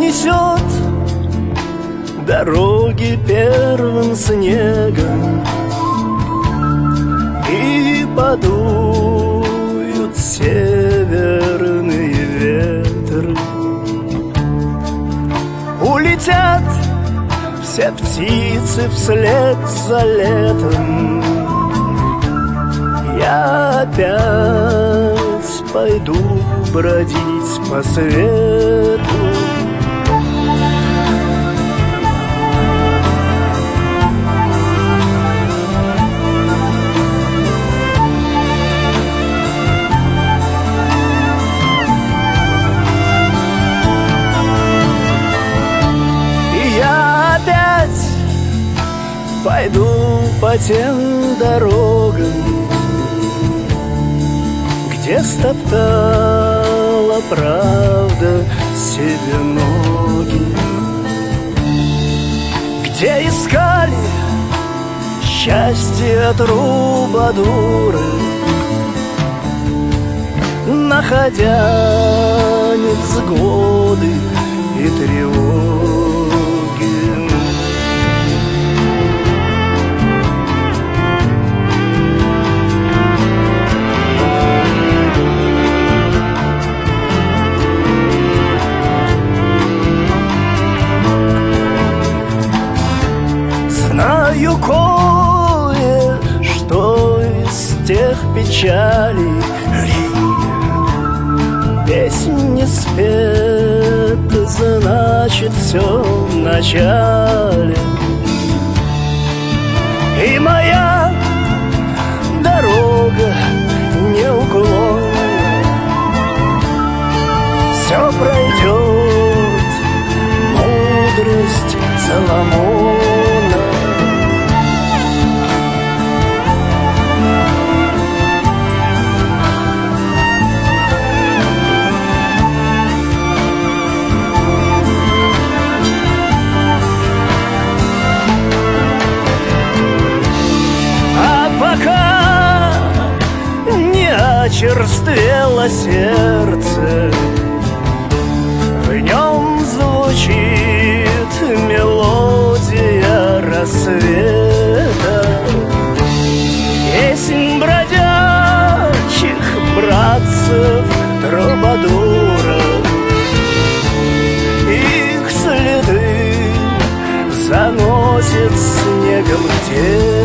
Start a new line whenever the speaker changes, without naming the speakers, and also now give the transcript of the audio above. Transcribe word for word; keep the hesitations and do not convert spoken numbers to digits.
занесет дороги первым снегом, и подуют северные ветры. Улетят все птицы вслед за летом. Я опять пойду бродить по свету. Пойду по тем дорогам, где стоптала правда себе ноги, где искали счастье трубадуры, находя невзгоды и тревоги. Знаю кое-что из тех печалей, песнь не спета, значит, все в начале. И моя дорога неуклонна, все пройдет, мудрость Соломона. Очерствело сердце, в нем звучит мелодия рассвета, песнь бродячих братцев трубадуров. Их следы заносит снегом где